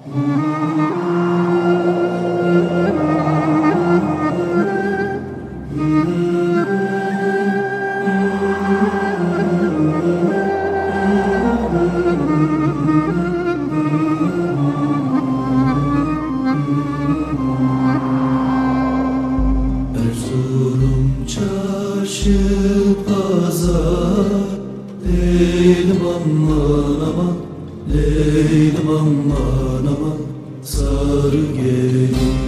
Erzurum çarşı pazar, Leylim aman aman, Leylim aman aman, sarı gelin.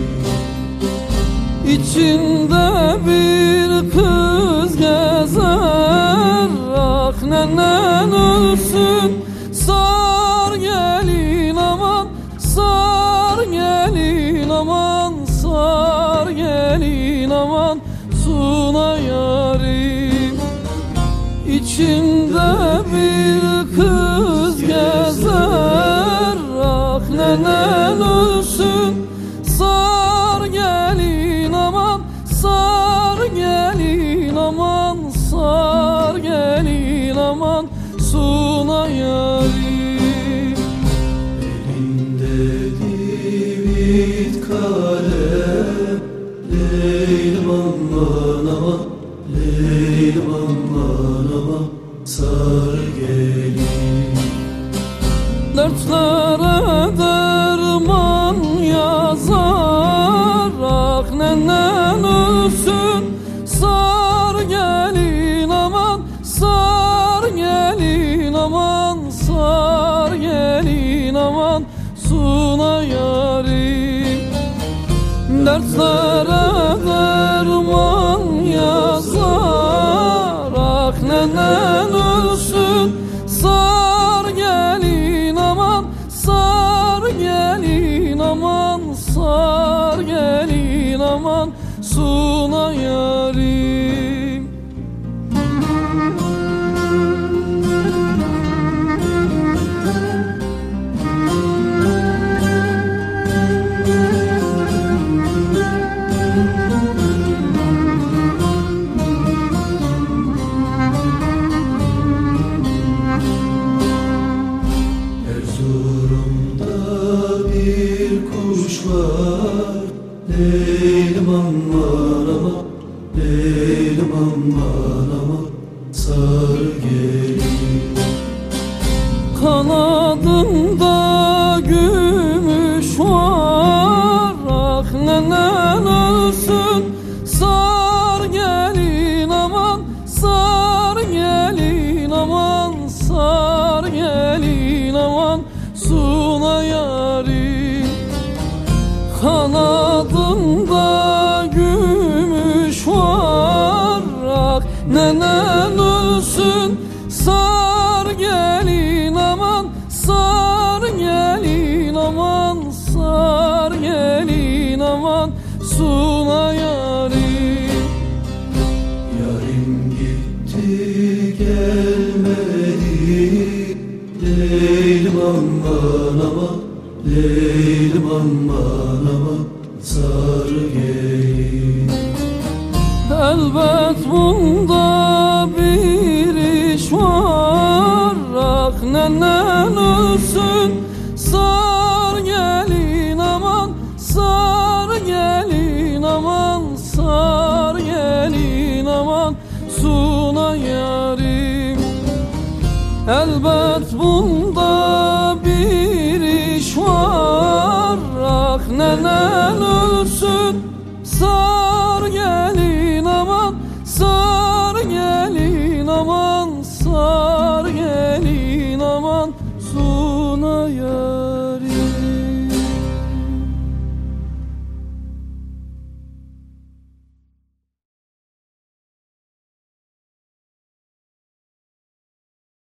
İçinde bir kız gezer, ah nenen ölsün. Sar gelin aman, sar gelin aman, sar gelin aman, suna yarim. İçinde bir kız gezer, ah nenen ölsün. Sar gelin aman, sar gelin aman, sar gelin aman, suna yarim. Elinde divit kalem, Leylim aman aman, Leylim aman aman, sarı gelin. Dertlere derman yazar, ah nenen ölsün. Sar gelin aman, sar gelin aman, sar gelin aman, suna yarim. Dertlere derman yazar, ah nenen ölsün. Sar gelin aman, sar gelin aman, sar gelin aman, suna yarim. Erzurum'da bir kuş var, Leylim aman aman, Leylim aman aman, sarı gelin. Kanadında gümüş var, ah nenen ölsün. Sar gelin aman, sar gelin aman, sar gelin aman, suna yarim. Kanadında gümüş var, ah nenen ölsün. Sar gelin aman, sar gelin aman, sar gelin aman, suna yarim. Yarim gitti gelmedi, Leylim aman aman, Leylim aman aman, sarı gelin. Elbet bunda bir iş var, ah nenen ölsün. Sar gelin aman, sar gelin aman, sar gelin aman, suna yarim. Elbet bunda bir iş var, ah nenen ölsün. Sar gelin aman, sar gelin aman, sar gelin aman, suna yarim.